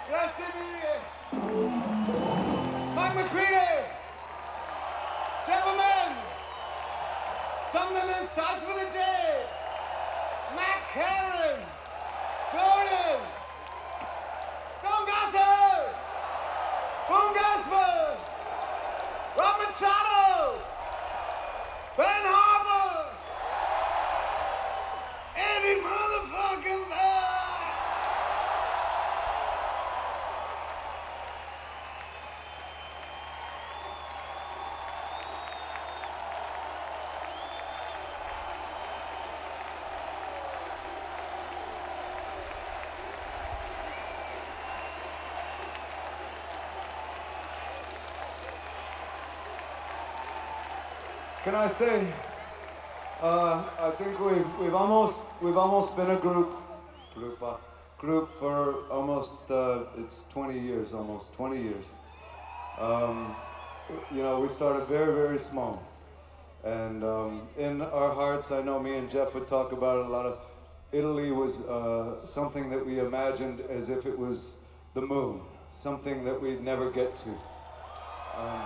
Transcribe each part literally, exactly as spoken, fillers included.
Grazie mille. Mike McCready. Gentlemen, something that starts with a J. Matt Karen. Jordan. Stone Gossard. Boom Gasper. Rob Machado. Ben Harper. Eddie motherfucking Bell. Can I say, uh, I think we've we've almost we've almost been a group, group, uh, group for almost uh, it's twenty years, almost twenty years. Um, you know, we started very very small, and um, in our hearts, I know me and Jeff would talk about it a lot. Of Italy was uh, something that we imagined as if it was the moon, something that we'd never get to. Um,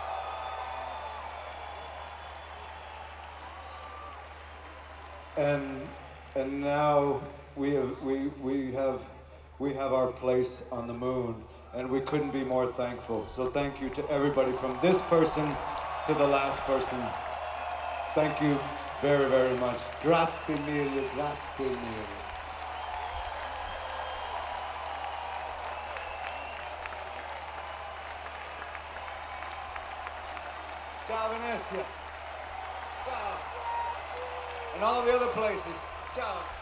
And and now we have we we have we have our place on the moon, and we couldn't be more thankful. So thank you to everybody from this person to the last person. Thank you very very much. Grazie mille, grazie mille. Ciao Venezia. Ciao. And all the other places. Ciao.